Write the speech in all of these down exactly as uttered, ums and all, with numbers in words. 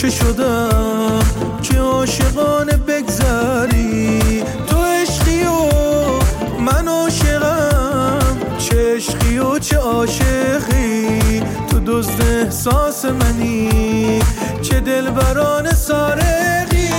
مرده شدم که عاشقانه بگذری. تو عشقی و من عاشقم، چه عشقی و چه عاشقی. تو دزد احساس منی، چه دلبرانه سارقی.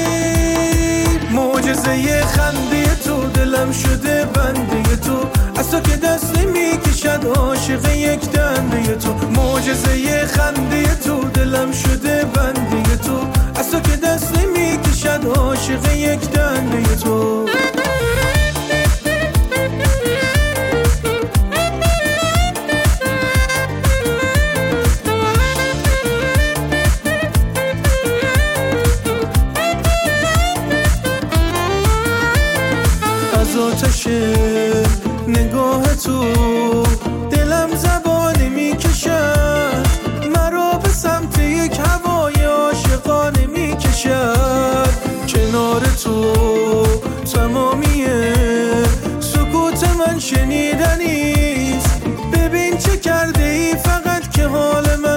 معجزه خنده تو دلم شده بنده تو، از تو که دست نمیکشد عاشق یک دنده تو. معجزه خنده تو دلم شده بنده تو، از تو که دست نمیکشد عاشق یک دنده تو. از آتش نگاه تو دلم زبانه میکشد، مرا به سمت یک هوای عاشقانه میکشد. کنار تو تمامی سکوت من شنیدنیست، ببین چه کرده ای فقط که حال من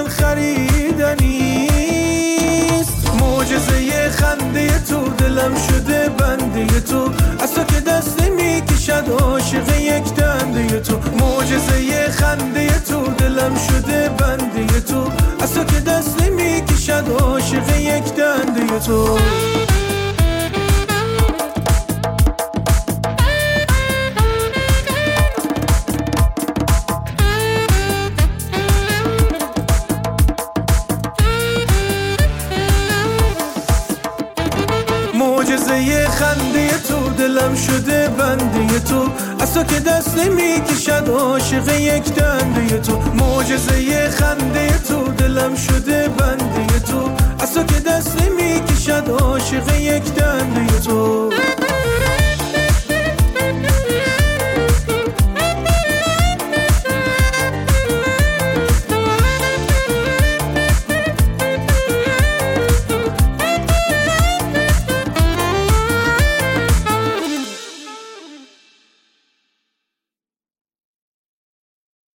خریدنیست. معجزه خنده تو دلم شده بنده تو، از تو که دست نمیکشد عاشق یک دنده تو. معجزه خنده تو دلم شده بنده تو، از تو که دست نمیکشد عاشق یک دنده تو. معجزه خنده تو دلم شده بنده تو، از تو که دست نمیکشد عاشق یک دنده تو. معجزه خنده تو دلم شده بنده تو، از تو که دست نمیکشد عاشق یک دنده تو.